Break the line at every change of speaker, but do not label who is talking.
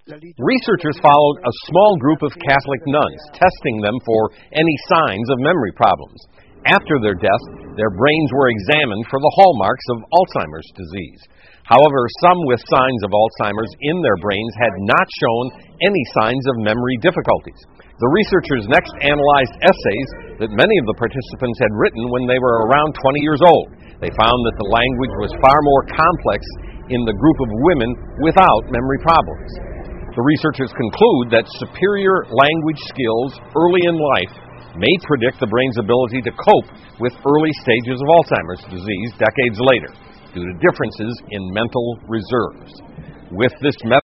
Researchers followed a small group of Catholic nuns, testing them for any signs of memory problems. After their death, their brains were examined for the hallmarks of Alzheimer's disease. However, some with signs of Alzheimer's in their brains had not shown any signs of memory difficulties. The researchers next analyzed essays that many of the participants had written when they were around 20 years old. They found that the language was far more complex in the group of women without memory problems. The researchers conclude that superior language skills early in life may predict the brain's ability to cope with early stages of Alzheimer's disease decades later, due to differences in mental reserves. With this